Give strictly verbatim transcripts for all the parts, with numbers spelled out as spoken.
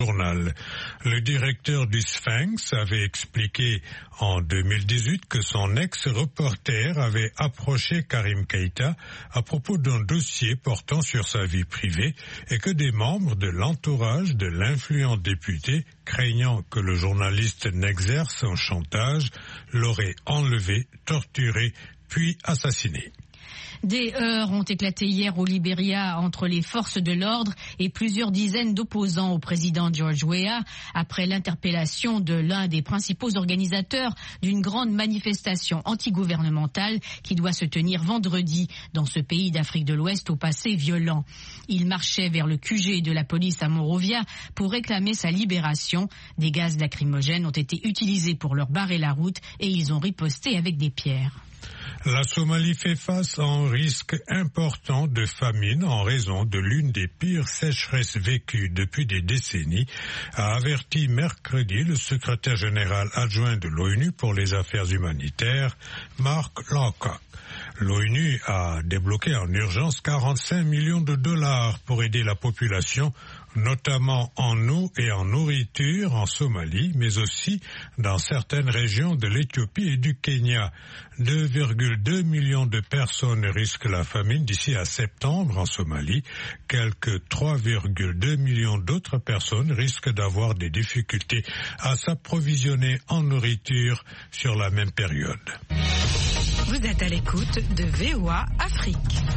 Journal. Le directeur du Sphinx avait expliqué en deux mille dix-huit que son ex-reporter avait approché Karim Keïta à propos d'un dossier portant sur sa vie privée et que des membres de l'entourage de l'influent député, craignant que le journaliste n'exerce un chantage, l'auraient enlevé, torturé, puis assassiné. Des heurts ont éclaté hier au Libéria entre les forces de l'ordre et plusieurs dizaines d'opposants au président George Weah après l'interpellation de l'un des principaux organisateurs d'une grande manifestation antigouvernementale qui doit se tenir vendredi dans ce pays d'Afrique de l'Ouest au passé violent. Il marchait vers le Q G de la police à Monrovia pour réclamer sa libération. Des gaz lacrymogènes ont été utilisés pour leur barrer la route et ils ont riposté avec des pierres. La Somalie fait face à un risque important de famine en raison de l'une des pires sécheresses vécues depuis des décennies, a averti mercredi le secrétaire général adjoint de l'ONU pour les affaires humanitaires, Mark Lowcock. L'ONU a débloqué en urgence quarante-cinq millions de dollars pour aider la population, notamment en eau et en nourriture en Somalie, mais aussi dans certaines régions de l'Éthiopie et du Kenya. deux virgule deux millions de personnes risquent la famine d'ici à septembre en Somalie. Quelques trois virgule deux millions d'autres personnes risquent d'avoir des difficultés à s'approvisionner en nourriture sur la même période. Vous êtes à l'écoute de V O A Afrique.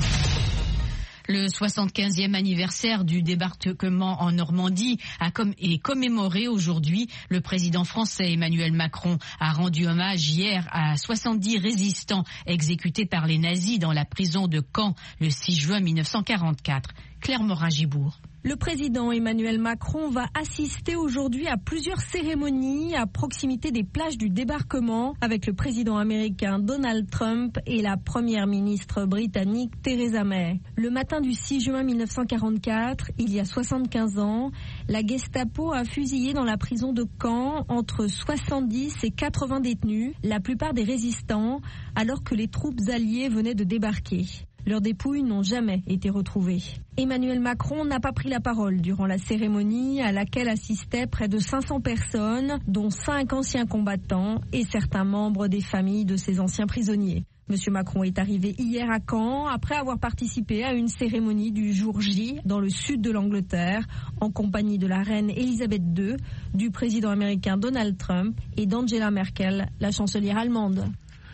Le soixante-quinzième anniversaire du débarquement en Normandie a com- est commémoré aujourd'hui. Le président français Emmanuel Macron a rendu hommage hier à soixante-dix résistants exécutés par les nazis dans la prison de Caen le six juin mille neuf cent quarante-quatre. Claire Morin-Gibourg. Le président Emmanuel Macron va assister aujourd'hui à plusieurs cérémonies à proximité des plages du débarquement avec le président américain Donald Trump et la première ministre britannique Theresa May. Le matin du six juin mille neuf cent quarante-quatre, il y a soixante-quinze ans, la Gestapo a fusillé dans la prison de Caen entre soixante-dix et quatre-vingts détenus, la plupart des résistants, alors que les troupes alliées venaient de débarquer. Leurs dépouilles n'ont jamais été retrouvées. Emmanuel Macron n'a pas pris la parole durant la cérémonie à laquelle assistaient près de cinq cents personnes, dont cinq anciens combattants et certains membres des familles de ces anciens prisonniers. Monsieur Macron est arrivé hier à Caen après avoir participé à une cérémonie du jour J dans le sud de l'Angleterre en compagnie de la reine Elisabeth deux, du président américain Donald Trump et d'Angela Merkel, la chancelière allemande.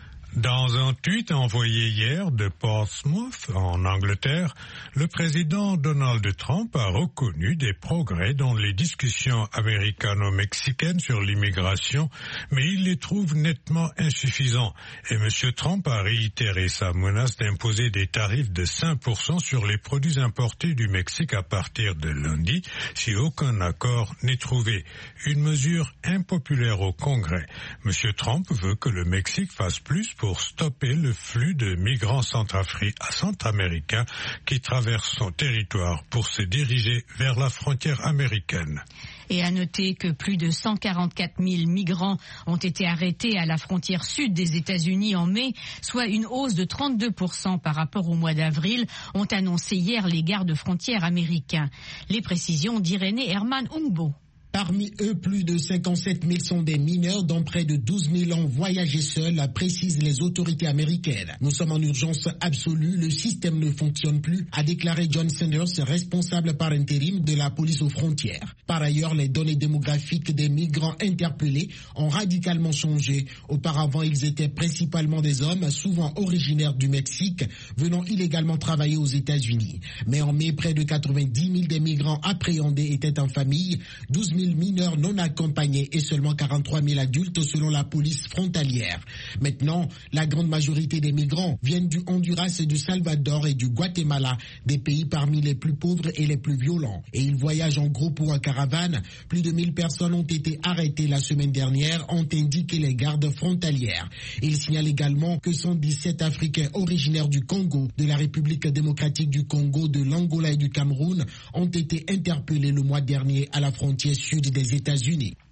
Dans un tweet envoyé hier de Portsmouth, en Angleterre, le président Donald Trump a reconnu des progrès dans les discussions américano-mexicaines sur l'immigration, mais il les trouve nettement insuffisants. Et M. Trump a réitéré sa menace d'imposer des tarifs de cinq pour cent sur les produits importés du Mexique à partir de lundi, si aucun accord n'est trouvé. Une mesure impopulaire au Congrès. M. Trump veut que le Mexique fasse plus pour stopper le flux de migrants centra-américains qui traversent son territoire pour se diriger vers la frontière américaine. Et à noter que plus de cent quarante-quatre mille migrants ont été arrêtés à la frontière sud des États-Unis en mai, soit une hausse de trente-deux pour cent par rapport au mois d'avril, ont annoncé hier les gardes frontières américains. Les précisions d'Irénée Herman Ungbo. Parmi eux, plus de cinquante-sept mille sont des mineurs dont près de douze mille ont voyagé seuls, précisent les autorités américaines. Nous sommes en urgence absolue, le système ne fonctionne plus, a déclaré John Sanders, responsable par intérim de la police aux frontières. Par ailleurs, les données démographiques des migrants interpellés ont radicalement changé. Auparavant, ils étaient principalement des hommes, souvent originaires du Mexique, venant illégalement travailler aux États-Unis. Mais en mai, près de quatre-vingt-dix mille des migrants appréhendés étaient en famille, douze mille mineurs non accompagnés et seulement quarante-trois mille adultes selon la police frontalière. Maintenant, la grande majorité des migrants viennent du Honduras, du Salvador et du Guatemala, des pays parmi les plus pauvres et les plus violents. Et ils voyagent en groupe ou en caravane. Plus de mille personnes ont été arrêtées la semaine dernière, ont indiqué les gardes frontalières. Il signale également que cent dix-sept Africains originaires du Congo, de la République démocratique du Congo, de l'Angola et du Cameroun ont été interpellés le mois dernier à la frontière sud des États-Unis.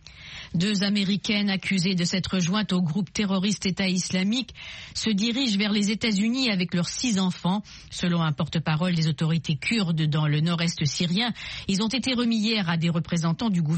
Deux Américaines accusées de s'être jointes au groupe terroriste État islamique se dirigent vers les États-Unis avec leurs six enfants. Selon un porte-parole des autorités kurdes dans le nord-est syrien, ils ont été remis hier à des représentants du gouvernement.